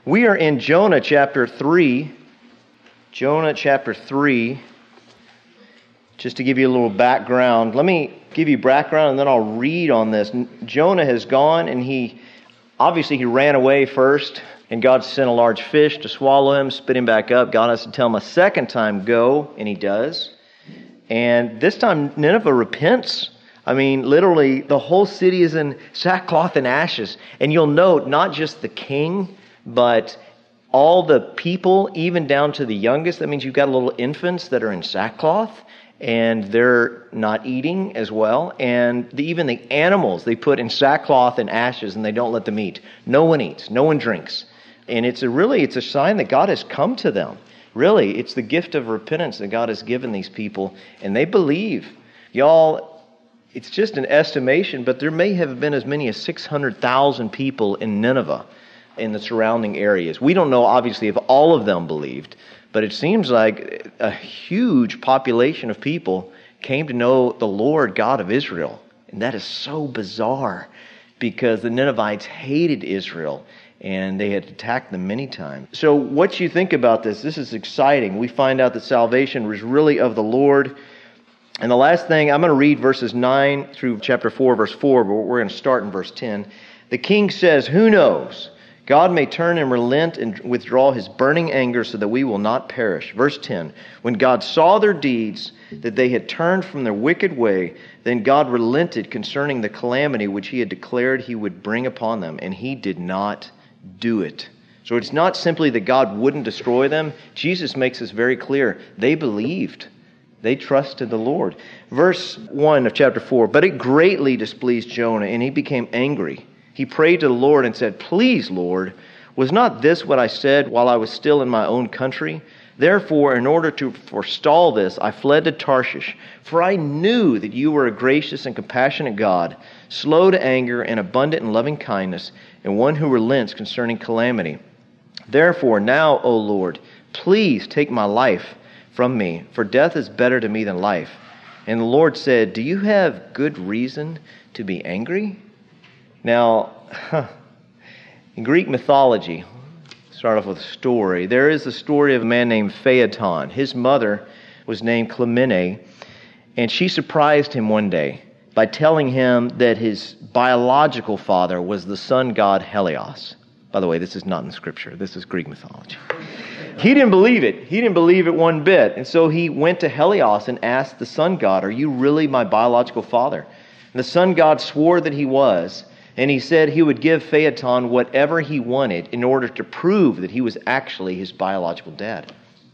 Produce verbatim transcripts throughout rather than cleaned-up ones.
We are in Jonah chapter three. Jonah chapter three. Just to give you a little background, let me give you background and then I'll read on this. Jonah has gone and he, obviously he ran away first and God sent a large fish to swallow him, spit him back up. God has to tell him a second time, go, and he does. And this time Nineveh repents. I mean, literally the whole city is in sackcloth and ashes. And you'll note not just the king, but all the people, even down to the youngest. That means you've got little infants that are in sackcloth, and they're not eating as well. And the, even the animals, they put in sackcloth and ashes, and they don't let them eat. No one eats. No one drinks. And it's a really, it's a sign that God has come to them. Really, it's the gift of repentance that God has given these people, and they believe. Y'all, it's just an estimation, but there may have been as many as six hundred thousand people in Nineveh, in the surrounding areas. We don't know, obviously, if all of them believed, but it seems like a huge population of people came to know the Lord God of Israel. And that is so bizarre because the Ninevites hated Israel and they had attacked them many times. So what you think about this, this is exciting. We find out that salvation was really of the Lord. And the last thing, I'm going to read verses nine through chapter four, verse four, but we're going to start in verse ten. The king says, who knows? God may turn and relent and withdraw his burning anger so that we will not perish. Verse ten, when God saw their deeds, that they had turned from their wicked way, then God relented concerning the calamity which he had declared he would bring upon them, and he did not do it. So it's not simply that God wouldn't destroy them. Jesus makes this very clear. They believed. They trusted the Lord. Verse one of chapter four, but it greatly displeased Jonah, and he became angry. He prayed to the Lord and said, please, Lord, was not this what I said while I was still in my own country? Therefore, in order to forestall this, I fled to Tarshish, for I knew that you were a gracious and compassionate God, slow to anger and abundant in loving kindness, and one who relents concerning calamity. Therefore, now, O Lord, please take my life from me, for death is better to me than life. And the Lord said, do you have good reason to be angry? Now, in Greek mythology, start off with a story. There is a story of a man named Phaeton. His mother was named Clymene, and she surprised him one day by telling him that his biological father was the sun god Helios. By the way, this is not in Scripture. This is Greek mythology. He didn't believe it. He didn't believe it one bit. And so he went to Helios and asked the sun god, are you really my biological father? And the sun god swore that he was. And he said he would give Phaeton whatever he wanted in order to prove that he was actually his biological dad.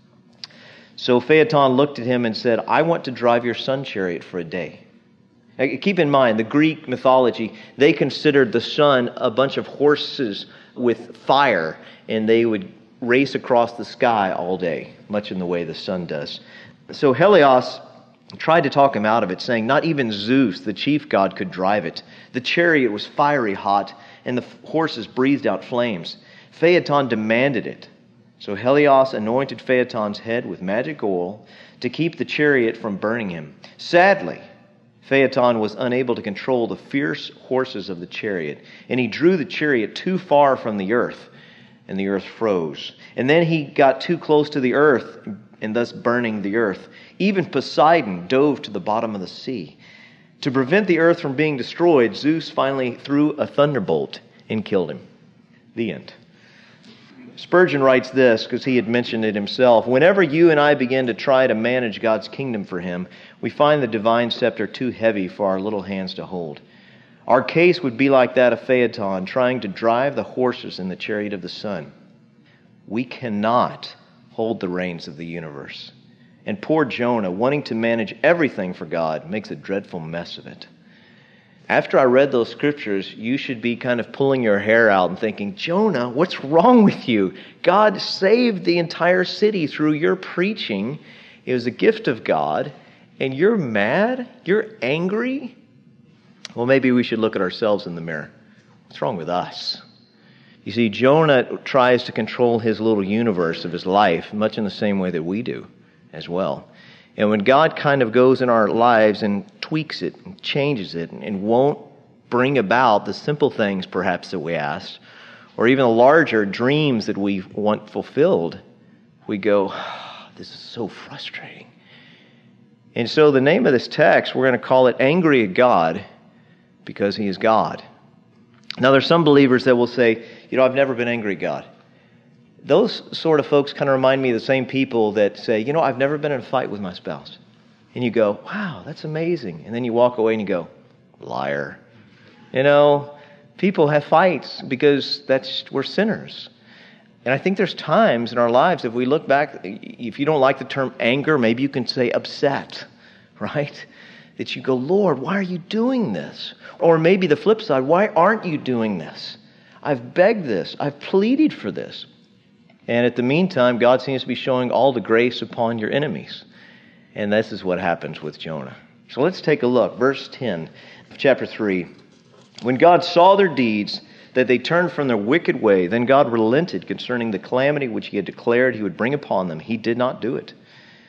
So Phaeton looked at him and said, I want to drive your sun chariot for a day. Now, keep in mind, the Greek mythology, they considered the sun a bunch of horses with fire, and they would race across the sky all day, much in the way the sun does. So Helios tried to talk him out of it, saying not even Zeus, the chief god, could drive it. The chariot was fiery hot, and the horses breathed out flames. Phaeton demanded it. So Helios anointed Phaeton's head with magic oil to keep the chariot from burning him. Sadly, Phaeton was unable to control the fierce horses of the chariot, and he drew the chariot too far from the earth, and the earth froze. And then he got too close to the earth, and thus burning the earth. Even Poseidon dove to the bottom of the sea. To prevent the earth from being destroyed, Zeus finally threw a thunderbolt and killed him. The end. Spurgeon writes this, because he had mentioned it himself. Whenever you and I begin to try to manage God's kingdom for him, we find the divine scepter too heavy for our little hands to hold. Our case would be like that of Phaeton, trying to drive the horses in the chariot of the sun. We cannot hold the reins of the universe. And poor Jonah, wanting to manage everything for God, makes a dreadful mess of it. After I read those scriptures, you should be kind of pulling your hair out and thinking, Jonah, what's wrong with you? God saved the entire city through your preaching. It was a gift of God, and you're mad? You're angry? Well, maybe we should look at ourselves in the mirror. What's wrong with us? You see, Jonah tries to control his little universe of his life, much in the same way that we do as well. And when God kind of goes in our lives and tweaks it and changes it and won't bring about the simple things perhaps that we asked, or even the larger dreams that we want fulfilled, we go, oh, this is so frustrating. And so the name of this text, we're going to call it Angry at God, because He is God. Now there's some believers that will say, you know, I've never been angry at God. Those sort of folks kind of remind me of the same people that say, you know, I've never been in a fight with my spouse. And you go, wow, that's amazing. And then you walk away and you go, liar. You know, people have fights because that's we're sinners. And I think there's times in our lives, if we look back, if you don't like the term anger, maybe you can say upset, right? That you go, Lord, why are you doing this? Or maybe the flip side, why aren't you doing this? I've begged this. I've pleaded for this. And at the meantime, God seems to be showing all the grace upon your enemies. And this is what happens with Jonah. So let's take a look. Verse ten of chapter three. When God saw their deeds, that they turned from their wicked way, then God relented concerning the calamity which He had declared He would bring upon them. He did not do it.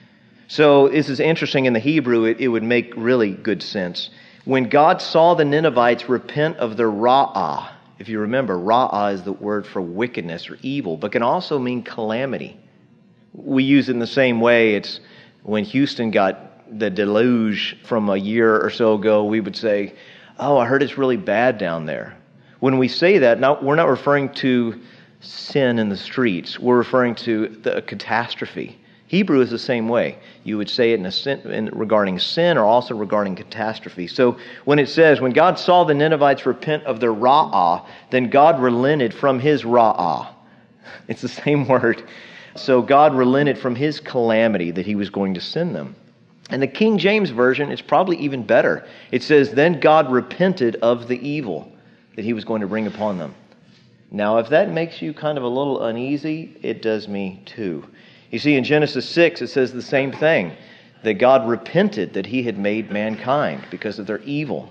So this is interesting. In the Hebrew, it, it would make really good sense. When God saw the Ninevites repent of their ra'ah, if you remember, ra'ah is the word for wickedness or evil, but can also mean calamity. We use it in the same way. It's when Houston got the deluge from a year or so ago, we would say, oh, I heard it's really bad down there. When we say that, now we're not referring to sin in the streets. We're referring to the catastrophe. Hebrew is the same way. You would say it in a sin, in regarding sin or also regarding catastrophe. So when it says, when God saw the Ninevites repent of their ra'ah, then God relented from His ra'ah. It's the same word. So God relented from His calamity that He was going to send them. And the King James Version is probably even better. It says, then God repented of the evil that He was going to bring upon them. Now, if that makes you kind of a little uneasy, it does me too. You see, in Genesis six, it says the same thing, that God repented that He had made mankind because of their evil.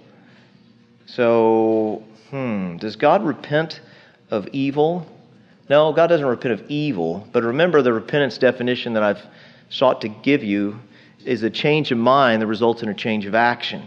So, hmm, does God repent of evil? No, God doesn't repent of evil, but remember the repentance definition that I've sought to give you is a change of mind that results in a change of action.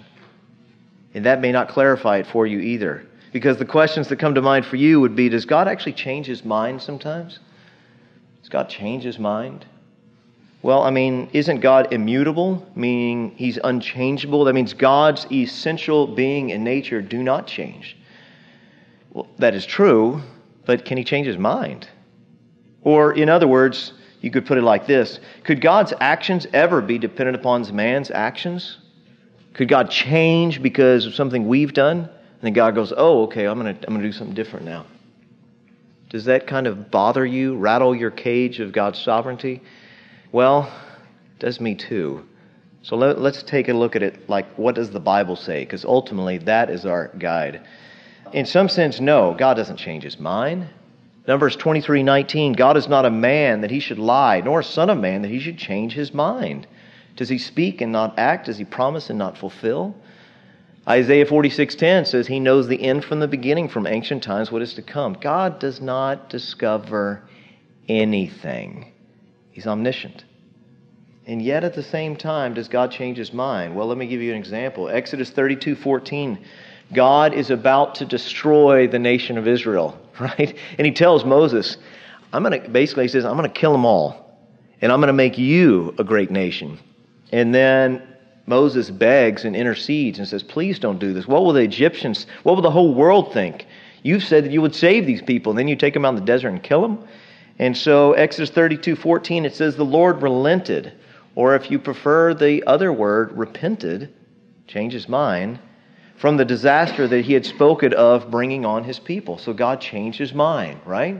And that may not clarify it for you either. Because the questions that come to mind for you would be, does God actually change His mind sometimes? Does God change His mind? Well, I mean, isn't God immutable, meaning He's unchangeable? That means God's essential being and nature do not change. Well, that is true, but can He change His mind? Or, in other words, you could put it like this. Could God's actions ever be dependent upon man's actions? Could God change because of something we've done? And then God goes, oh, okay, I'm going to I'm going to do something different now. Does that kind of bother you, rattle your cage of God's sovereignty? Well, it does me too. So let, let's take a look at it like, what does the Bible say? Because ultimately, that is our guide. In some sense, no, God doesn't change His mind. Numbers twenty-three nineteen, God is not a man that He should lie, nor a son of man that He should change His mind. Does He speak and not act? Does He promise and not fulfill? Isaiah forty-six ten says He knows the end from the beginning, from ancient times what is to come. God does not discover anything. He's omniscient. And yet at the same time, does God change His mind? Well, let me give you an example. Exodus thirty-two fourteen. God is about to destroy the nation of Israel, right? And He tells Moses, I'm going to, basically He says, I'm going to kill them all. And I'm going to make you a great nation. And then Moses begs and intercedes and says, please don't do this. What will the Egyptians, what will the whole world think? You've said that you would save these people, and then you take them out in the desert and kill them? And so Exodus thirty-two fourteen, it says the Lord relented. Or if you prefer the other word, repented, change His mind, from the disaster that He had spoken of bringing on His people. So God changed His mind, right?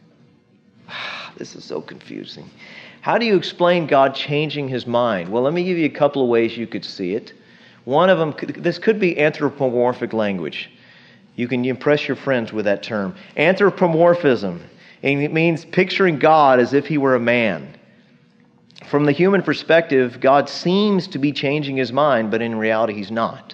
This is so confusing. How do you explain God changing His mind? Well, let me give you a couple of ways you could see it. One of them, this could be anthropomorphic language. You can impress your friends with that term. Anthropomorphism. And it means picturing God as if He were a man. From the human perspective, God seems to be changing His mind, but in reality He's not.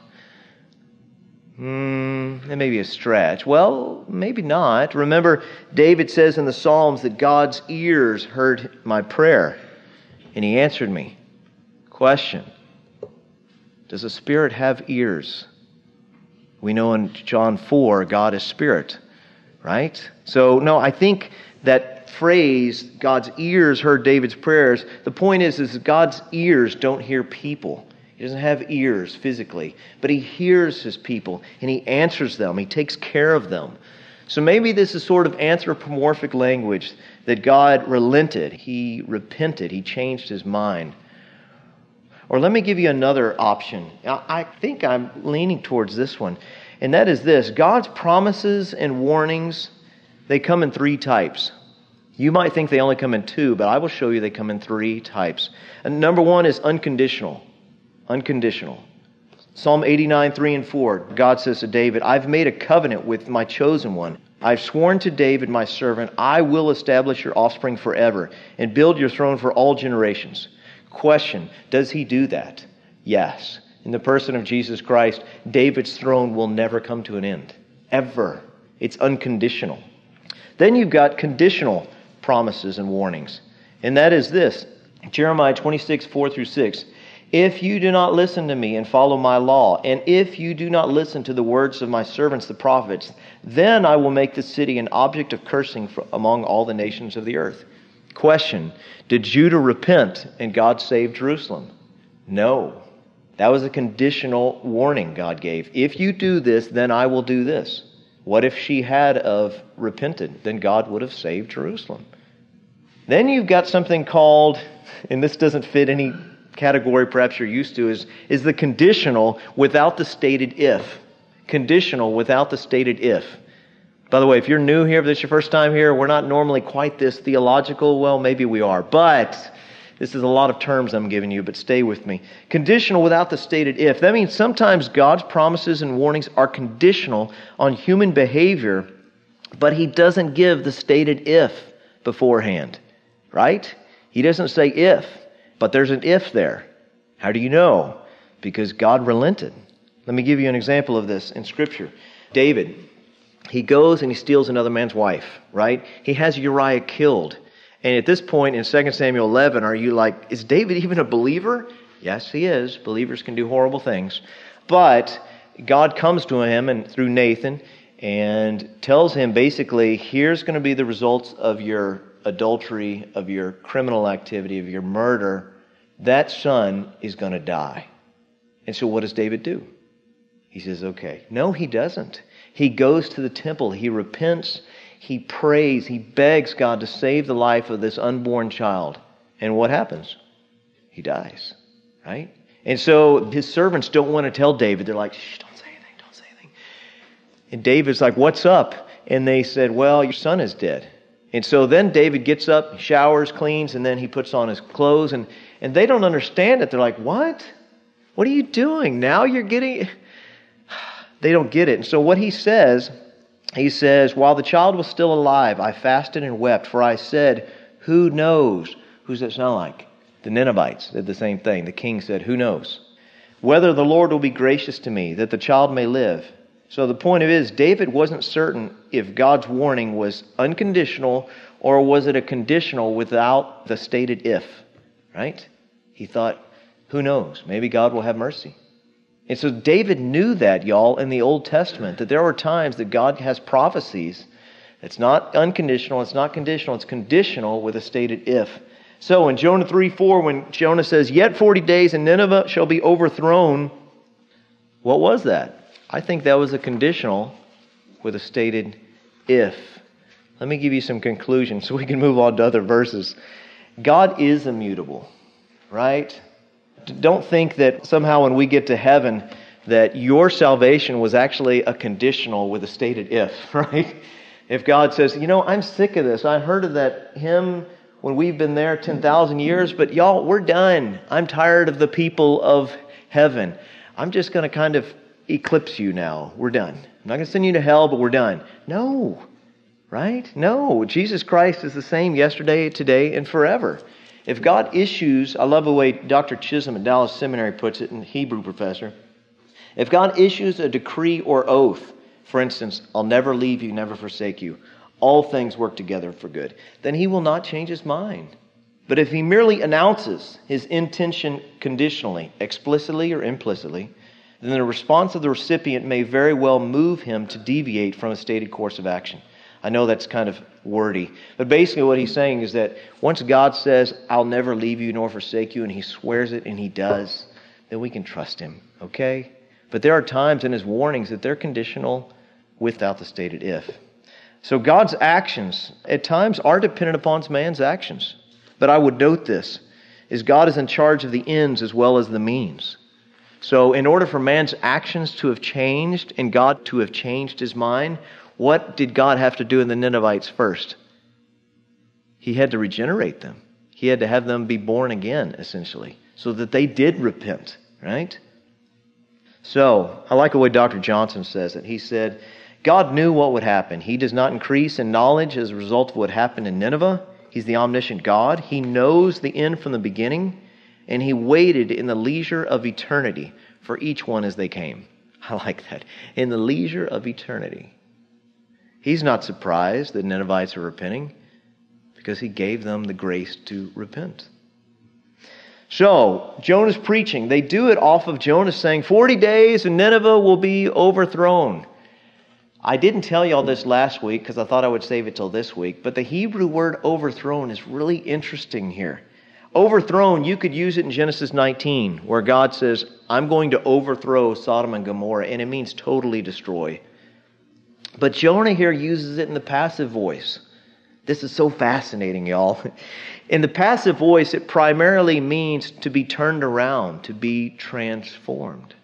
Hmm, that may be a stretch. Well, maybe not. Remember, David says in the Psalms that God's ears heard my prayer, and He answered me. Question: does a spirit have ears? We know in John four, God is spirit, right? So, no, I think that phrase, God's ears heard David's prayers, the point is, is God's ears don't hear people. He doesn't have ears physically, but He hears His people, and He answers them. He takes care of them. So maybe this is sort of anthropomorphic language that God relented. He repented. He changed His mind. Or let me give you another option. I think I'm leaning towards this one, and that is this. God's promises and warnings, they come in three types. You might think they only come in two, but I will show you they come in three types. And number one is unconditional. Unconditional. Psalm eighty-nine, three and four, God says to David, I've made a covenant with my chosen one. I've sworn to David, my servant, I will establish your offspring forever and build your throne for all generations. Question, does He do that? Yes. In the person of Jesus Christ, David's throne will never come to an end. Ever. It's unconditional. Then you've got conditional promises and warnings. And that is this, Jeremiah twenty-six, four through six. If you do not listen to me and follow my law, and if you do not listen to the words of my servants the prophets, then I will make the city an object of cursing among all the nations of the earth. Question, did Judah repent and God saved Jerusalem? No. That was a conditional warning God gave. If you do this, then I will do this. What if she had of repented? Then God would have saved Jerusalem. Then you've got something called, and this doesn't fit any category perhaps you're used to, is, is the conditional without the stated if. Conditional without the stated if. By the way, if you're new here, if this is your first time here, we're not normally quite this theological. Well, maybe we are, but this is a lot of terms I'm giving you, but stay with me. Conditional without the stated if. That means sometimes God's promises and warnings are conditional on human behavior, but He doesn't give the stated if beforehand, right? He doesn't say if. But there's an if there. How do you know? Because God relented. Let me give you an example of this in Scripture. David, he goes and he steals another man's wife, right? He has Uriah killed. And at this point in Second Samuel eleven, are you like, is David even a believer? Yes, he is. Believers can do horrible things. But God comes to him and through Nathan and tells him basically, here's going to be the results of your adultery, of your criminal activity, of your murder. That son is going to die. And so what does David do? He says, okay. No, he doesn't. He goes to the temple. He repents. He prays. He begs God to save the life of this unborn child. And what happens? He dies, right? And so his servants don't want to tell David. They're like, shh, don't say anything, don't say anything. And David's like, what's up? And they said, well, your son is dead. And so then David gets up, showers, cleans, and then he puts on his clothes. And, and they don't understand it. They're like, what? What are you doing? Now you're getting... They don't get it. And so what he says, he says, while the child was still alive, I fasted and wept, for I said, who knows? Who's that sound like? The Ninevites did the same thing. The king said, who knows? Whether the Lord will be gracious to me, that the child may live. So the point of it is, David wasn't certain if God's warning was unconditional or was it a conditional without the stated if, right? He thought, who knows? Maybe God will have mercy. And so David knew that, y'all, in the Old Testament, that there are times that God has prophecies. It's not unconditional, it's not conditional, it's conditional with a stated if. So in Jonah three four, when Jonah says, yet forty days and Nineveh shall be overthrown, what was that? I think that was a conditional with a stated if. Let me give you some conclusions so we can move on to other verses. God is immutable, right? Don't think that somehow when we get to heaven that your salvation was actually a conditional with a stated if, right? If God says, you know, I'm sick of this. I heard of that hymn when we've been there ten thousand years, but y'all, we're done. I'm tired of the people of heaven. I'm just going to kind of eclipse you now. We're done. I'm not going to send you to hell, but we're done. No, right? No. Jesus Christ is the same yesterday, today, and forever. If God issues, I love the way Doctor Chisholm at Dallas Seminary puts it, and Hebrew professor. If God issues a decree or oath, for instance, I'll never leave you, never forsake you, all things work together for good, then He will not change His mind. But if He merely announces His intention conditionally, explicitly or implicitly, then the response of the recipient may very well move him to deviate from a stated course of action. I know that's kind of wordy. But basically what he's saying is that once God says, I'll never leave you nor forsake you, and he swears it and he does, then we can trust him, okay? But there are times in his warnings that they're conditional without the stated if. So God's actions at times are dependent upon man's actions. But I would note this, is God is in charge of the ends as well as the means. So in order for man's actions to have changed and God to have changed his mind, what did God have to do in the Ninevites first? He had to regenerate them. He had to have them be born again, essentially, so that they did repent, right? So, I like the way Doctor Johnson says it. He said, God knew what would happen. He does not increase in knowledge as a result of what happened in Nineveh. He's the omniscient God. He knows the end from the beginning, and he waited in the leisure of eternity for each one as they came. I like that. In the leisure of eternity. He's not surprised that Ninevites are repenting because he gave them the grace to repent. So, Jonah's preaching. They do it off of Jonah saying, forty days and Nineveh will be overthrown. I didn't tell you all this last week because I thought I would save it till this week, but the Hebrew word overthrown is really interesting here. Overthrown, you could use it in Genesis nineteen, where God says, I'm going to overthrow Sodom and Gomorrah, and it means totally destroy. But Jonah here uses it in the passive voice. This is so fascinating, y'all. In the passive voice, it primarily means to be turned around, to be transformed.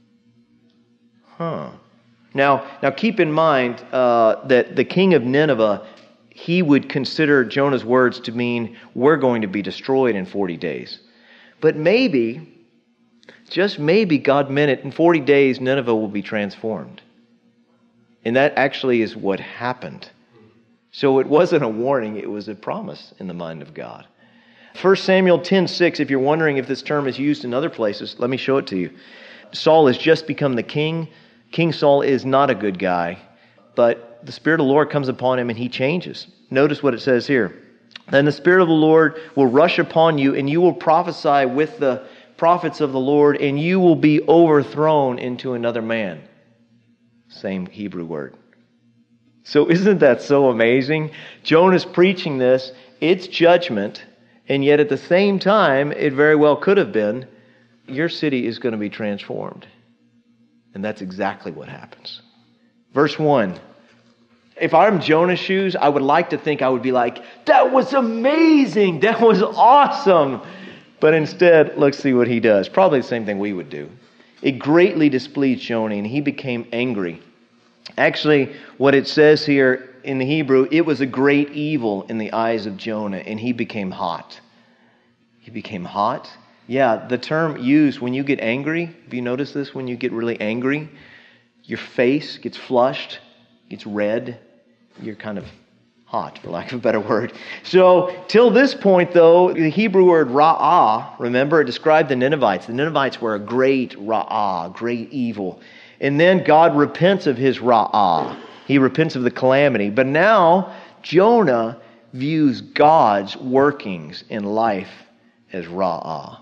Huh. Now, now keep in mind uh, that the king of Nineveh, he would consider Jonah's words to mean we're going to be destroyed in forty days. But maybe, just maybe, God meant it in forty days Nineveh will be transformed. And that actually is what happened. So it wasn't a warning, it was a promise in the mind of God. First Samuel ten six, if you're wondering if this term is used in other places, let me show it to you. Saul has just become the king. King Saul is not a good guy, but the Spirit of the Lord comes upon him and he changes. Notice what it says here. Then the Spirit of the Lord will rush upon you, and you will prophesy with the prophets of the Lord, and you will be overthrown into another man. Same Hebrew word. So isn't that so amazing? Jonah's preaching this. It's judgment. And yet at the same time, it very well could have been, your city is going to be transformed. And that's exactly what happens. Verse one. If I'm Jonah's shoes, I would like to think I would be like, that was amazing. That was awesome. But instead, let's see what he does. Probably the same thing we would do. It greatly displeased Jonah, and he became angry. Actually, what it says here in the Hebrew, it was a great evil in the eyes of Jonah, and he became hot. He became hot? Yeah, the term used when you get angry, have you noticed this? When you get really angry, your face gets flushed, gets red, you're kind of hot, for lack of a better word. So, till this point, though, the Hebrew word ra'ah, remember, it described the Ninevites. The Ninevites were a great ra'ah, great evil. And then God repents of his ra'ah. He repents of the calamity. But now, Jonah views God's workings in life as ra'ah.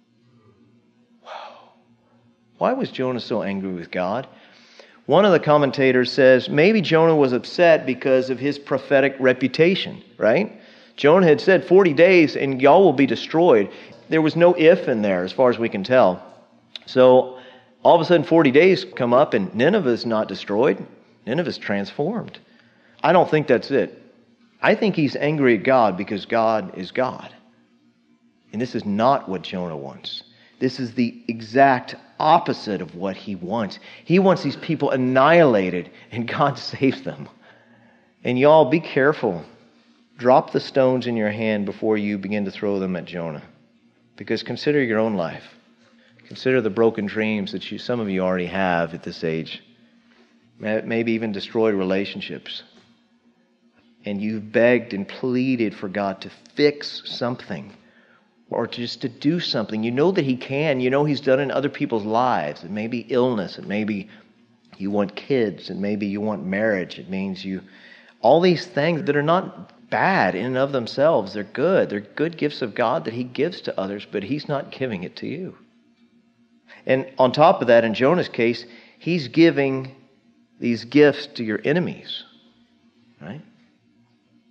Wow. Why was Jonah so angry with God? One of the commentators says maybe Jonah was upset because of his prophetic reputation, right? Jonah had said forty days and y'all will be destroyed. There was no if in there as far as we can tell. So all of a sudden forty days come up and Nineveh is not destroyed. Nineveh is transformed. I don't think that's it. I think he's angry at God because God is God. And this is not what Jonah wants. This is the exact opposite of what he wants. He wants these people annihilated, and God saves them. And y'all, be careful. Drop the stones in your hand before you begin to throw them at Jonah. Because consider your own life. Consider the broken dreams that you, some of you already have at this age. Maybe even destroyed relationships. And you've begged and pleaded for God to fix something. Or just to do something. You know that he can. You know he's done in other people's lives. It may be illness. It may be you want kids. And maybe you want marriage. It means you... All these things that are not bad in and of themselves. They're good. They're good gifts of God that he gives to others. But he's not giving it to you. And on top of that, in Jonah's case, he's giving these gifts to your enemies. Right?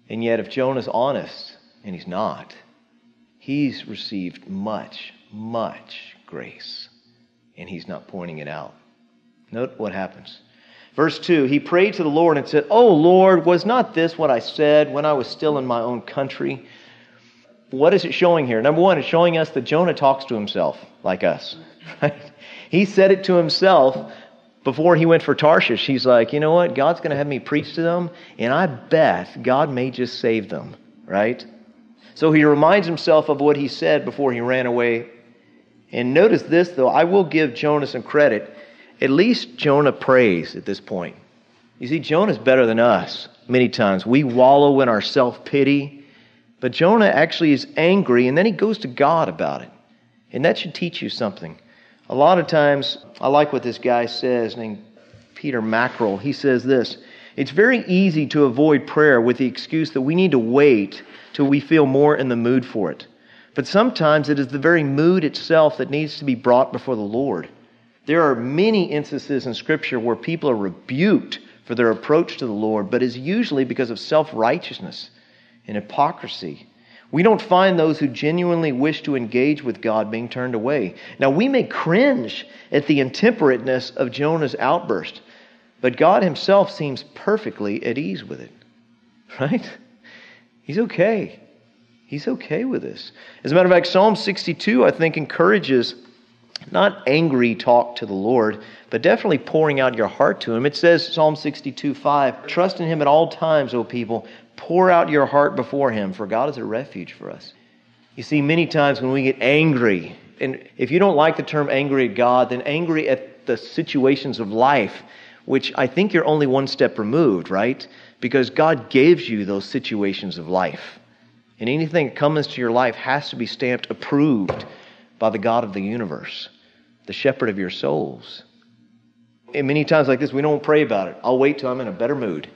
And yet if Jonah's honest, and he's not, he's received much, much grace. And he's not pointing it out. Note what happens. Verse two, he prayed to the Lord and said, "O Lord, was not this what I said when I was still in my own country?" What is it showing here? Number one, it's showing us that Jonah talks to himself like us. Right? He said it to himself before he went for Tarshish. He's like, you know what? God's going to have me preach to them, and I bet God may just save them. Right? So he reminds himself of what he said before he ran away. And notice this, though. I will give Jonah some credit. At least Jonah prays at this point. You see, Jonah's better than us many times. We wallow in our self-pity. But Jonah actually is angry, and then he goes to God about it. And that should teach you something. A lot of times, I like what this guy says, named Peter Mackerel. He says this: it's very easy to avoid prayer with the excuse that we need to wait till we feel more in the mood for it. But sometimes it is the very mood itself that needs to be brought before the Lord. There are many instances in Scripture where people are rebuked for their approach to the Lord, but it's usually because of self-righteousness and hypocrisy. We don't find those who genuinely wish to engage with God being turned away. Now, we may cringe at the intemperateness of Jonah's outburst, but God himself seems perfectly at ease with it. Right? He's okay. He's okay with this. As a matter of fact, Psalm sixty-two, I think, encourages not angry talk to the Lord, but definitely pouring out your heart to Him. It says, Psalm sixty-two five, "Trust in Him at all times, O people. Pour out your heart before Him, for God is a refuge for us." You see, many times when we get angry, and if you don't like the term angry at God, then angry at the situations of life, which I think you're only one step removed, right? Because God gives you those situations of life. And anything that comes into your life has to be stamped approved by the God of the universe, the shepherd of your souls. And many times like this, we don't pray about it. I'll wait till I'm in a better mood.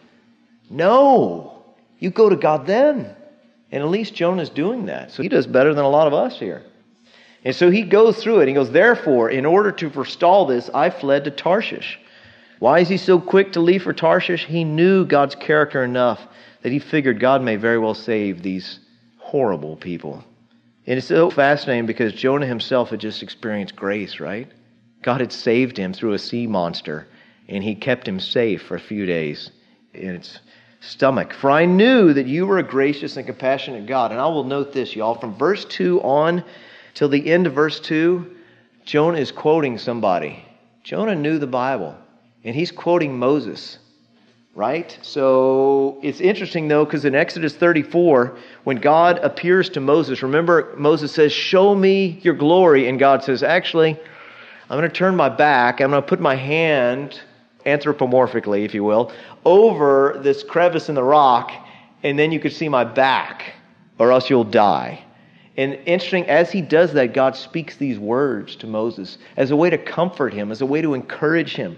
No! You go to God then. And at least Jonah's doing that. So he does better than a lot of us here. And so he goes through it. He goes, "Therefore, in order to forestall this, I fled to Tarshish." Why is he so quick to leave for Tarshish? He knew God's character enough that he figured God may very well save these horrible people. And it's so fascinating because Jonah himself had just experienced grace, right? God had saved him through a sea monster, and He kept him safe for a few days in its stomach. "For I knew that you were a gracious and compassionate God." And I will note this, y'all, from verse two on till the end of verse two, Jonah is quoting somebody. Jonah knew the Bible, and he's quoting Moses, right? So it's interesting, though, because in Exodus thirty-four, when God appears to Moses, remember Moses says, "Show me your glory." And God says, actually, I'm going to turn my back. I'm going to put my hand, anthropomorphically, if you will, over this crevice in the rock, and then you could see my back, or else you'll die. And interesting, as he does that, God speaks these words to Moses as a way to comfort him, as a way to encourage him.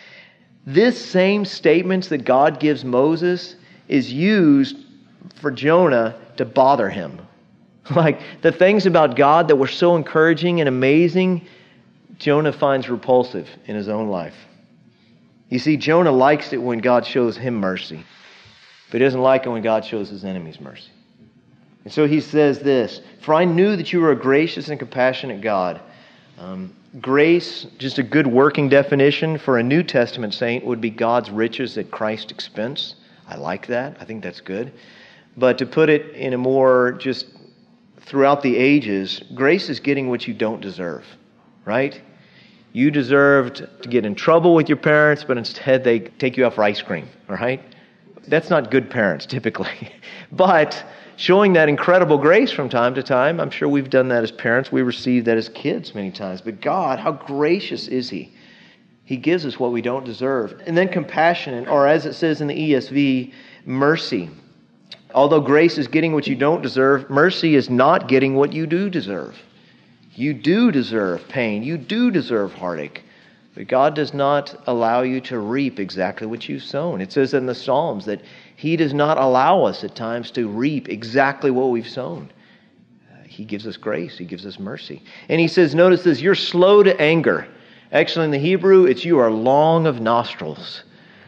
This same statements that God gives Moses is used for Jonah to bother him. Like the things about God that were so encouraging and amazing, Jonah finds repulsive in his own life. You see, Jonah likes it when God shows him mercy, but he doesn't like it when God shows his enemies mercy. And so he says this: "For I knew that you were a gracious and compassionate God." Um, grace, just a good working definition for a New Testament saint, would be God's riches at Christ's expense. I like that. I think that's good. But to put it in a more just throughout the ages, grace is getting what you don't deserve, right? You deserved to get in trouble with your parents, but instead they take you out for ice cream, all right? That's not good parents, typically. But showing that incredible grace from time to time, I'm sure we've done that as parents. We receive that as kids many times. But God, how gracious is He? He gives us what we don't deserve. And then compassion, or as it says in the E S V, mercy. Although grace is getting what you don't deserve, mercy is not getting what you do deserve. You do deserve pain. You do deserve heartache. But God does not allow you to reap exactly what you've sown. It says in the Psalms that He does not allow us at times to reap exactly what we've sown. Uh, he gives us grace. He gives us mercy. And He says, notice this, you're slow to anger. Actually, in the Hebrew, it's you are long of nostrils.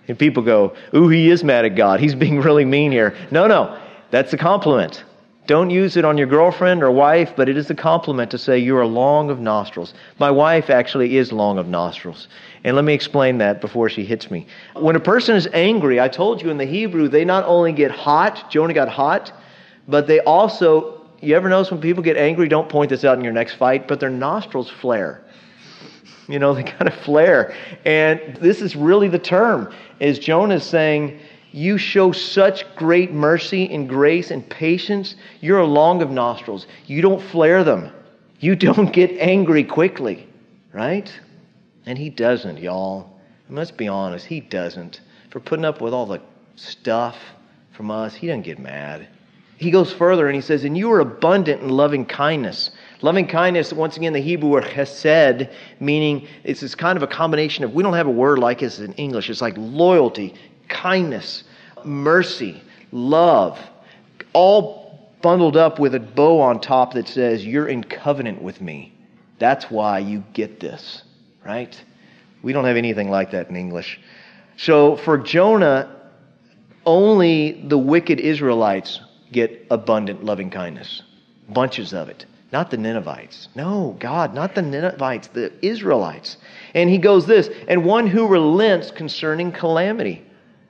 And people go, ooh, he is mad at God. He's being really mean here. No, no, that's a compliment. Don't use it on your girlfriend or wife, but it is a compliment to say you are long of nostrils. My wife actually is long of nostrils. And let me explain that before she hits me. When a person is angry, I told you in the Hebrew, they not only get hot, Jonah got hot, but they also, you ever notice when people get angry, don't point this out in your next fight, but their nostrils flare. You know, they kind of flare. And this is really the term, is Jonah is saying, you show such great mercy and grace and patience. You're long of nostrils. You don't flare them. You don't get angry quickly, right? And he doesn't, y'all. Let's be honest, he doesn't. For putting up with all the stuff from us, he doesn't get mad. He goes further and he says, and you are abundant in loving kindness. Loving kindness, once again, the Hebrew word chesed, meaning it's this kind of a combination of, we don't have a word like this in English. It's like loyalty, kindness, mercy, love, all bundled up with a bow on top that says, you're in covenant with me. That's why you get this, right? We don't have anything like that in English. So for Jonah, only the wicked Israelites get abundant loving kindness. Bunches of it. Not the Ninevites. No, God, not the Ninevites, the Israelites. And he goes this, and one who relents concerning calamity.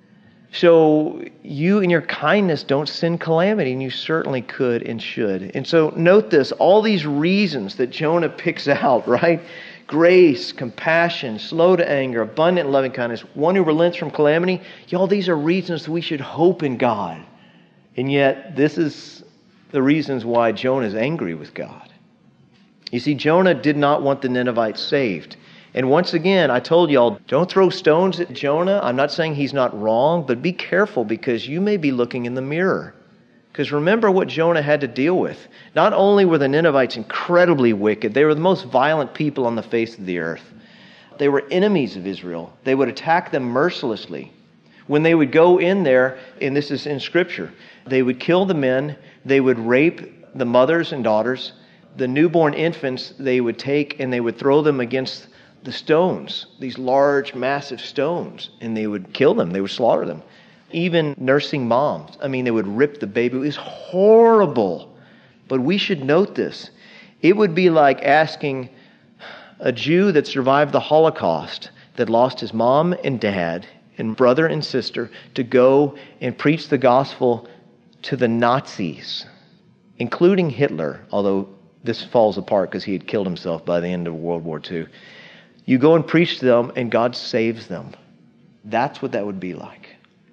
So you in your kindness don't send calamity, and you certainly could and should. And so note this, all these reasons that Jonah picks out, right? Grace, compassion, slow to anger, abundant loving kindness, one who relents from calamity. Y'all, these are reasons that we should hope in God. And yet, this is the reasons why Jonah is angry with God. You see, Jonah did not want the Ninevites saved. And once again, I told y'all, don't throw stones at Jonah. I'm not saying he's not wrong, but be careful because you may be looking in the mirror. Because remember what Jonah had to deal with. Not only were the Ninevites incredibly wicked, they were the most violent people on the face of the earth. They were enemies of Israel. They would attack them mercilessly. When they would go in there, and this is in Scripture, they would kill the men, they would rape the mothers and daughters, the newborn infants they would take and they would throw them against the stones, these large, massive stones, and they would kill them, they would slaughter them. Even nursing moms, I mean, they would rip the baby. It was horrible. But we should note this. It would be like asking a Jew that survived the Holocaust, that lost his mom and dad and brother and sister, to go and preach the gospel to the Nazis, including Hitler, although this falls apart because he had killed himself by the end of World War Two. You go and preach to them and God saves them. That's what that would be like.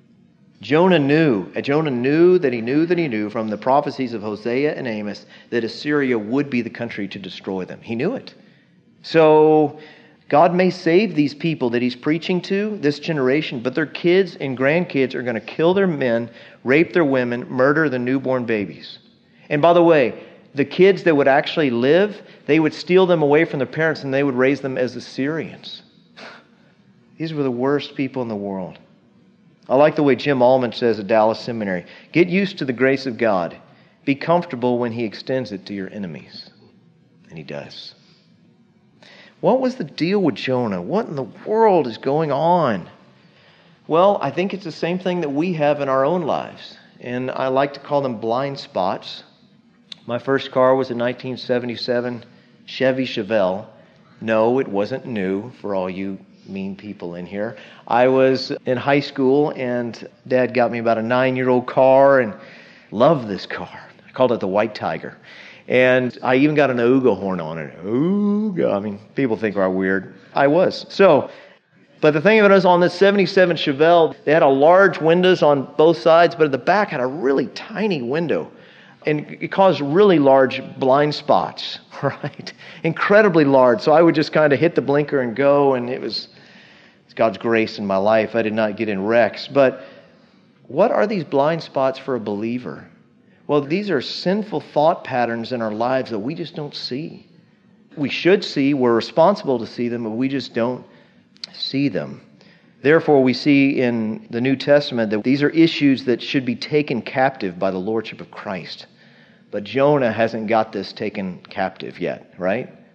Jonah knew, Jonah knew that he knew that he knew from the prophecies of Hosea and Amos that Assyria would be the country to destroy them. He knew it. So God may save these people that he's preaching to, this generation, but their kids and grandkids are going to kill their men, rape their women, murder the newborn babies. And by the way, the kids that would actually live, they would steal them away from their parents and they would raise them as Assyrians. These were the worst people in the world. I like the way Jim Allman says at Dallas Seminary, get used to the grace of God. Be comfortable when he extends it to your enemies. And he does. What was the deal with Jonah? What in the world is going on? Well, I think it's the same thing that we have in our own lives. And I like to call them blind spots. My first car was a nineteen seventy-seven Chevy Chevelle. No, it wasn't new for all you mean people in here. I was in high school and Dad got me about a nine-year-old car and loved this car. I called it the White Tiger. And I even got an Ooga horn on it. Ooga. I mean, people think I'm weird. I was. So, but the thing of it is, on this seventy-seven Chevelle, they had a large windows on both sides, but at the back had a really tiny window. And it caused really large blind spots, right? Incredibly large. So I would just kind of hit the blinker and go, and it was it's God's grace in my life. I did not get in wrecks. But what are these blind spots for a believer? Well, these are sinful thought patterns in our lives that we just don't see. We should see, we're responsible to see them, but we just don't see them. Therefore, we see in the New Testament that these are issues that should be taken captive by the Lordship of Christ. But Jonah hasn't got this taken captive yet, right?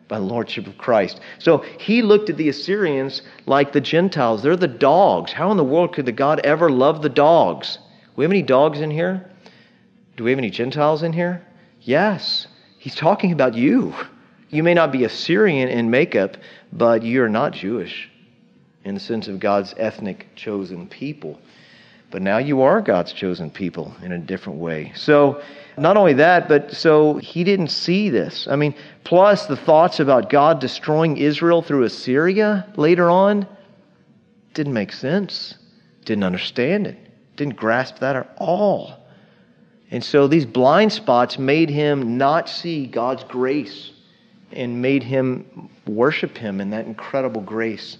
by the lordship of Christ. So he looked at the Assyrians like the Gentiles. They're the dogs. How in the world could the God ever love the dogs? We have any dogs in here? Do we have any Gentiles in here? Yes. He's talking about you. You may not be Assyrian in makeup, but you're not Jewish in the sense of God's ethnic chosen people. But now you are God's chosen people in a different way. So not only that, but so he didn't see this. I mean, plus the thoughts about God destroying Israel through Assyria later on didn't make sense. Didn't understand it. Didn't grasp that at all. And so these blind spots made him not see God's grace and made him worship him in that incredible grace.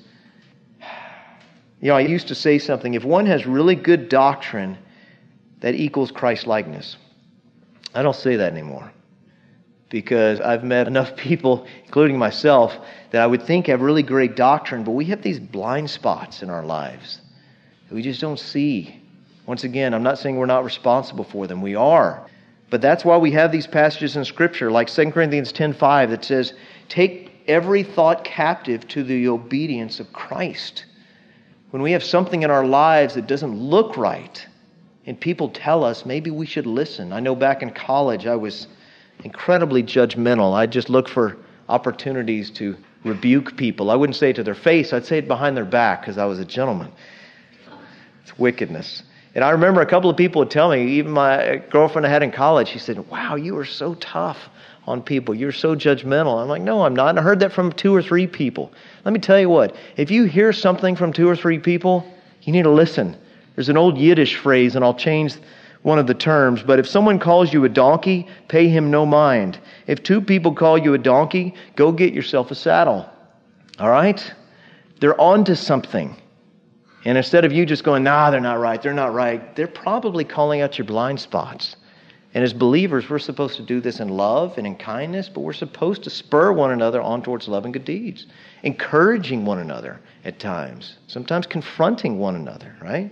You know, I used to say something, if one has really good doctrine, that equals Christ-likeness. I don't say that anymore because I've met enough people, including myself, that I would think have really great doctrine, but we have these blind spots in our lives that we just don't see. Once again, I'm not saying we're not responsible for them. We are. But that's why we have these passages in Scripture, like Second Corinthians ten five, that says, take every thought captive to the obedience of Christ. When we have something in our lives that doesn't look right, and people tell us maybe we should listen. I know back in college I was incredibly judgmental. I'd just look for opportunities to rebuke people. I wouldn't say it to their face. I'd say it behind their back because I was a gentleman. It's wickedness. And I remember a couple of people would tell me, even my girlfriend I had in college, she said, wow, you were so tough on people. You're so judgmental. I'm like, no, I'm not. And I heard that from two or three people. Let me tell you what, if you hear something from two or three people, you need to listen. There's an old Yiddish phrase, and I'll change one of the terms, but if someone calls you a donkey, pay him no mind. If two people call you a donkey, go get yourself a saddle. All right? They're on to something. And instead of you just going, nah, they're not right, they're not right, they're probably calling out your blind spots. And as believers, we're supposed to do this in love and in kindness, but we're supposed to spur one another on towards love and good deeds, encouraging one another at times, sometimes confronting one another, right?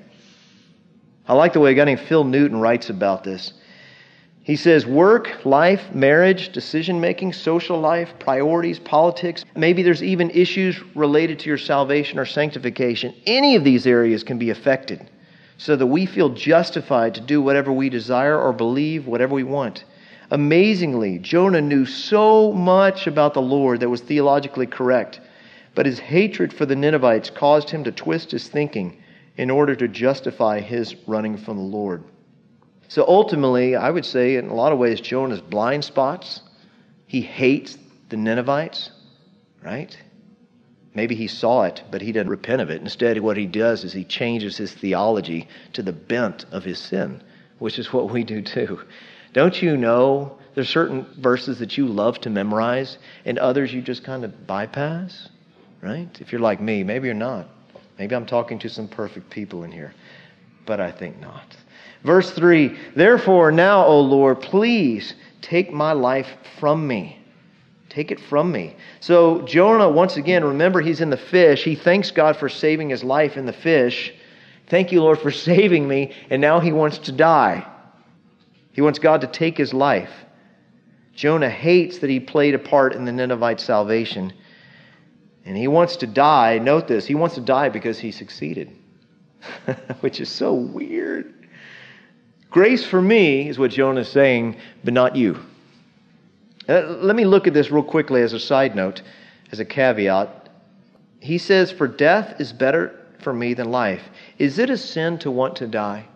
I like the way a guy named Phil Newton writes about this. He says, work, life, marriage, decision-making, social life, priorities, politics. Maybe there's even issues related to your salvation or sanctification. Any of these areas can be affected so that we feel justified to do whatever we desire or believe, whatever we want. Amazingly, Jonah knew so much about the Lord that was theologically correct, but his hatred for the Ninevites caused him to twist his thinking in order to justify his running from the Lord. So ultimately, I would say in a lot of ways, Jonah's blind spots. He hates the Ninevites, right? Maybe he saw it, but he didn't repent of it. Instead, what he does is he changes his theology to the bent of his sin, which is what we do too. Don't you know there's certain verses that you love to memorize and others you just kind of bypass, right? If you're like me, maybe you're not. Maybe I'm talking to some perfect people in here, but I think not. Verse three, therefore now, O Lord, please take my life from me. Take it from me. So Jonah, once again, remember he's in the fish. He thanks God for saving his life in the fish. Thank you, Lord, for saving me. And now he wants to die. He wants God to take his life. Jonah hates that he played a part in the Ninevite salvation. And he wants to die. Note this. He wants to die because he succeeded. Which is so weird. Grace for me is what Jonah is saying, but not you. Uh, let me look at this real quickly as a side note, as a caveat. He says, for death is better for me than life. Is it a sin to want to die?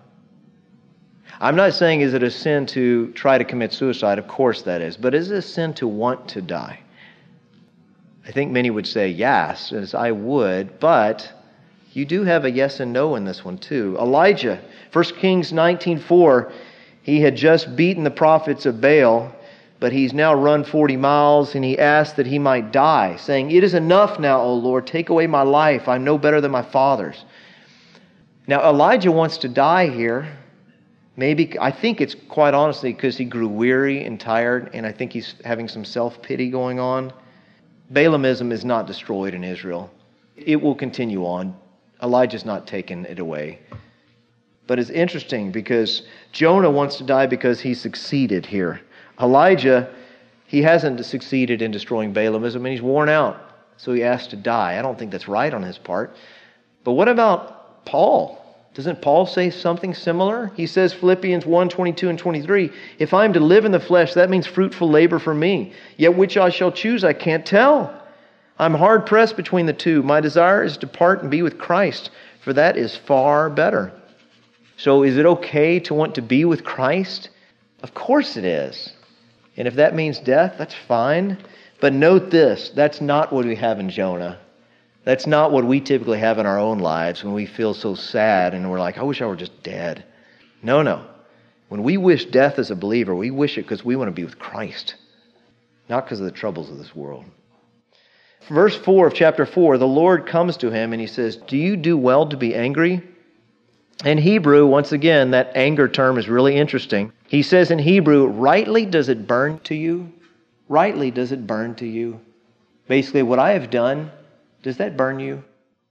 I'm not saying is it a sin to try to commit suicide. Of course that is. But is it a sin to want to die? I think many would say yes, as I would, but you do have a yes and no in this one too. Elijah, First Kings nineteen four, he had just beaten the prophets of Baal, but he's now run forty miles, and he asked that he might die, saying, it is enough now, O Lord, take away my life. I'm no better than my fathers. Now Elijah wants to die here. Maybe, I think it's quite honestly because he grew weary and tired, and I think he's having some self-pity going on. Balaamism is not destroyed in Israel. It will continue on. Elijah's not taking it away. But it's interesting because Jonah wants to die because he succeeded here. Elijah He hasn't succeeded in destroying Balaamism, and he's worn out, so he asked to die. I don't think that's right on his part. But what about Paul? Doesn't Paul say something similar? He says, Philippians one, twenty-two and twenty-three, if I am to live in the flesh, that means fruitful labor for me. Yet which I shall choose, I can't tell. I'm hard pressed between the two. My desire is to depart and be with Christ, for that is far better. So is it okay to want to be with Christ? Of course it is. And if that means death, that's fine. But note this, that's not what we have in Jonah. That's not what we typically have in our own lives when we feel so sad and we're like, I wish I were just dead. No, no. When we wish death as a believer, we wish it because we want to be with Christ, not because of the troubles of this world. Verse four of chapter four, the Lord comes to him and he says, do you do well to be angry? In Hebrew, once again, that anger term is really interesting. He says in Hebrew, rightly does it burn to you? Rightly does it burn to you? Basically, what I have done, does that burn you?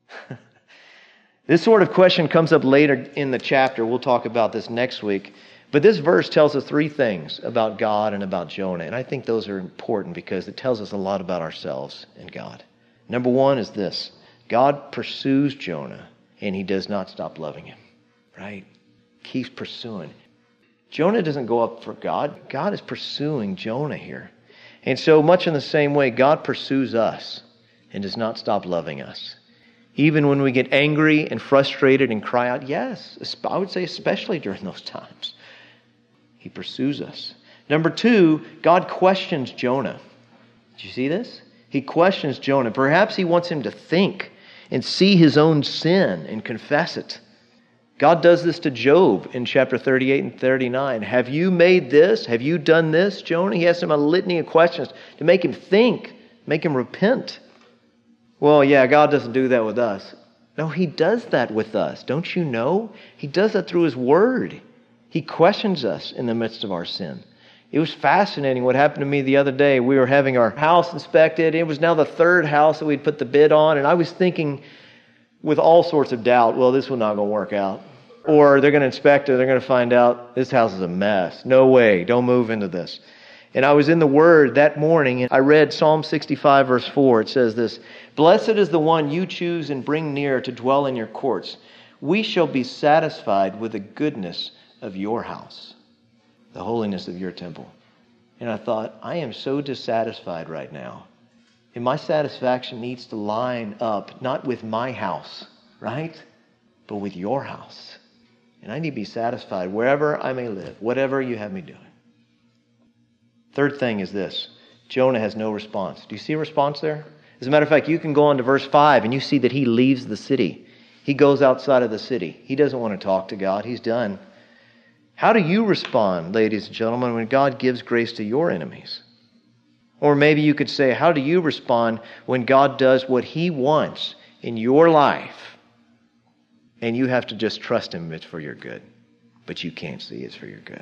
This sort of question comes up later in the chapter. We'll talk about this next week. But this verse tells us three things about God and about Jonah. And I think those are important because it tells us a lot about ourselves and God. Number one is this. God pursues Jonah and he does not stop loving him. Right? Keeps pursuing. Jonah doesn't go up for God. God is pursuing Jonah here. And so much in the same way, God pursues us and does not stop loving us. Even when we get angry and frustrated and cry out, yes, I would say especially during those times, he pursues us. Number two, God questions Jonah. Did you see this? He questions Jonah. Perhaps he wants him to think and see his own sin and confess it. God does this to Job in chapter thirty-eight and thirty-nine. Have you made this? Have you done this, Jonah? He asks him a litany of questions to make him think, make him repent. Well, yeah, God doesn't do that with us. No, he does that with us. Don't you know? He does that through his word. He questions us in the midst of our sin. It was fascinating what happened to me the other day. We were having our house inspected. It was now the third house that we'd put the bid on. And I was thinking with all sorts of doubt, well, this was not going to work out. Or they're going to inspect it. They're going to find out this house is a mess. No way. Don't move into this. And I was in the Word that morning, and I read Psalm sixty-five, verse four. It says this, blessed is the one you choose and bring near to dwell in your courts. We shall be satisfied with the goodness of your house, the holiness of your temple. And I thought, I am so dissatisfied right now. And my satisfaction needs to line up, not with my house, right? But with your house. And I need to be satisfied wherever I may live, whatever you have me doing. Third thing is this. Jonah has no response. Do you see a response there? As a matter of fact, you can go on to verse five and you see that he leaves the city. He goes outside of the city. He doesn't want to talk to God. He's done. How do you respond, ladies and gentlemen, when God gives grace to your enemies? Or maybe you could say, how do you respond when God does what he wants in your life and you have to just trust him it's for your good, but you can't see it's for your good?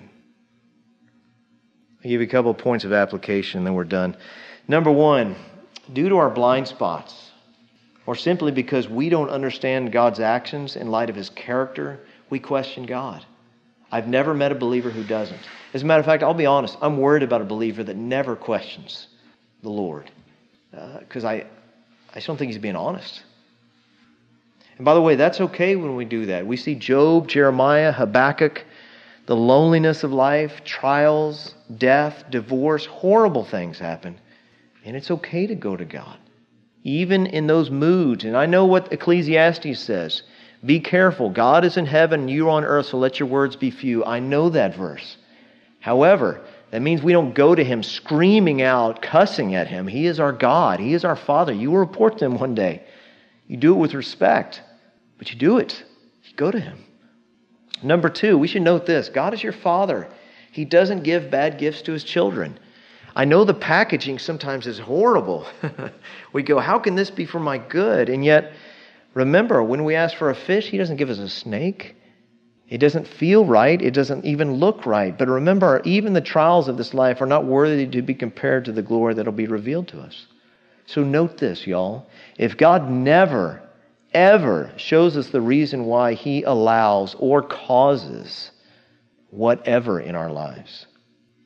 I'll give you a couple of points of application, then we're done. Number one, due to our blind spots, or simply because we don't understand God's actions in light of his character, we question God. I've never met a believer who doesn't. As a matter of fact, I'll be honest, I'm worried about a believer that never questions the Lord. Because uh, I, I just don't think he's being honest. And by the way, that's okay when we do that. We see Job, Jeremiah, Habakkuk, the loneliness of life, trials, death, divorce, horrible things happen. And it's okay to go to God. Even in those moods. And I know what Ecclesiastes says. Be careful. God is in heaven, you are on earth, so let your words be few. I know that verse. However, that means we don't go to him screaming out, cussing at him. He is our God. He is our Father. You will report to him one day. You do it with respect, but you do it. You go to him. Number two, we should note this. God is your Father. He doesn't give bad gifts to his children. I know the packaging sometimes is horrible. We go, how can this be for my good? And yet, remember, when we ask for a fish, he doesn't give us a snake. It doesn't feel right. It doesn't even look right. But remember, even the trials of this life are not worthy to be compared to the glory that will be revealed to us. So note this, y'all. If God never, ever shows us the reason why he allows or causes whatever in our lives,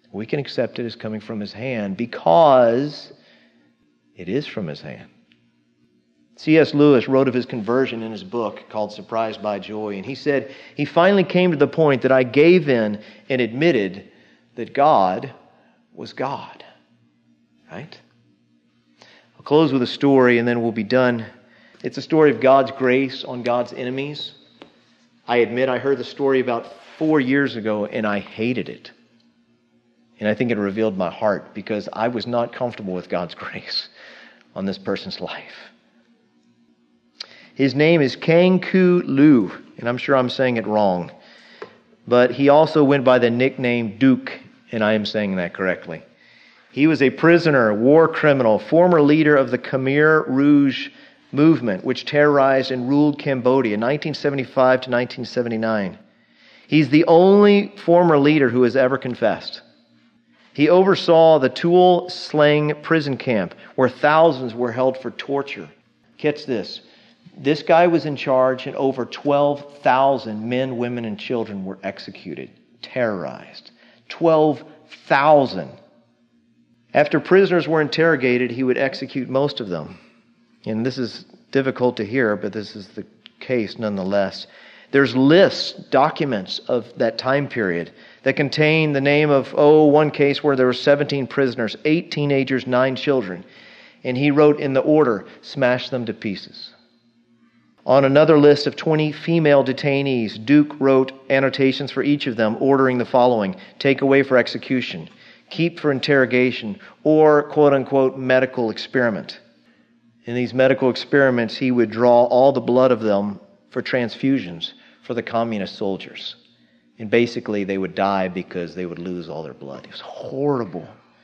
We can accept it as coming from His hand because it is from His hand. C S Lewis wrote of his conversion in his book called Surprised by Joy, and he said, he finally came to the point that I gave in and admitted that God was God. Right? I'll close with a story and then we'll be done. It's a story of God's grace on God's enemies. I admit I heard the story about four years ago and I hated it. And I think it revealed my heart because I was not comfortable with God's grace on this person's life. His name is Kang Koo Lu, and I'm sure I'm saying it wrong. But he also went by the nickname Duke, and I am saying that correctly. He was a prisoner, war criminal, former leader of the Khmer Rouge movement, which terrorized and ruled Cambodia nineteen seventy-five to nineteen seventy-nine. He's the only former leader who has ever confessed. He oversaw the Tuol Sleng prison camp, where thousands were held for torture. Catch this. This guy was in charge and over twelve thousand men, women, and children were executed, terrorized. twelve thousand. After prisoners were interrogated, he would execute most of them. And this is difficult to hear, but this is the case nonetheless. There's lists, documents of that time period that contain the name of, oh, one case where there were seventeen prisoners, eight teenagers, nine children. And he wrote in the order, smash them to pieces. On another list of twenty female detainees, Duke wrote annotations for each of them, ordering the following: take away for execution, keep for interrogation, or quote-unquote medical experiment. In these medical experiments, he would draw all the blood of them for transfusions for the communist soldiers. And basically, they would die because they would lose all their blood. It was horrible.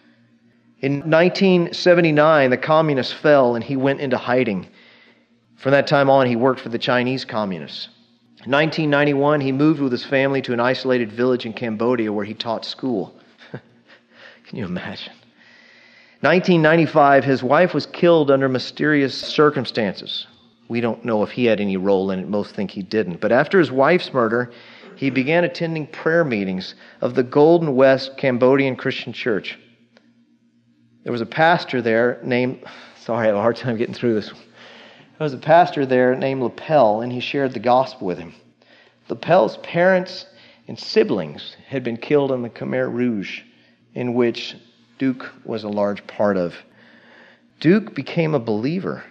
In nineteen seventy-nine, the communists fell and he went into hiding. From that time on, he worked for the Chinese communists. In nineteen ninety-one, he moved with his family to an isolated village in Cambodia where he taught school. Can you imagine? nineteen ninety-five, his wife was killed under mysterious circumstances. We don't know if he had any role in it. Most think he didn't. But after his wife's murder, he began attending prayer meetings of the Golden West Cambodian Christian Church. There was a pastor there named... Sorry, I have a hard time getting through this. There was a pastor there named Lapel, and he shared the gospel with him. Lapel's parents and siblings had been killed in the Khmer Rouge, in which Duke was a large part of. Duke became a believer.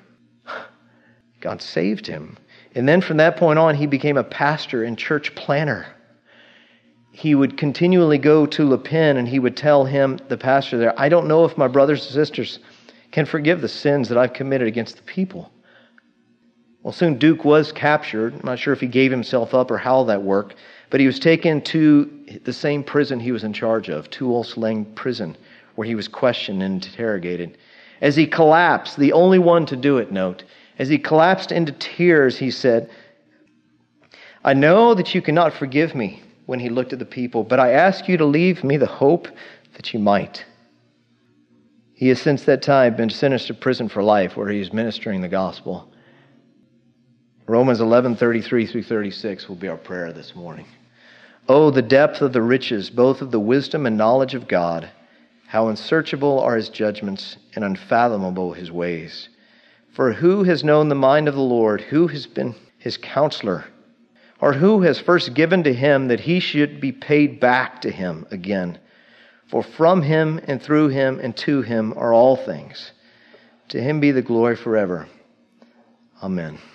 God saved him. And then from that point on, he became a pastor and church planner. He would continually go to Le Pen and he would tell him, the pastor there, I don't know if my brothers and sisters can forgive the sins that I've committed against the people. Well, soon Duke was captured. I'm not sure if he gave himself up or how that worked, but he was taken to the same prison he was in charge of, Tuol Sleng prison, where he was questioned and interrogated. As he collapsed, the only one to do it, note, as he collapsed into tears, he said, I know that you cannot forgive me, when he looked at the people, but I ask you to leave me the hope that you might. He has since that time been sentenced to prison for life, where he is ministering the gospel. Romans eleven, thirty-three through thirty-six will be our prayer this morning. Oh, the depth of the riches, both of the wisdom and knowledge of God. How unsearchable are his judgments and unfathomable his ways. For who has known the mind of the Lord? Who has been his counselor? Or who has first given to him that he should be paid back to him again? For from him and through him and to him are all things. To him be the glory forever. Amen.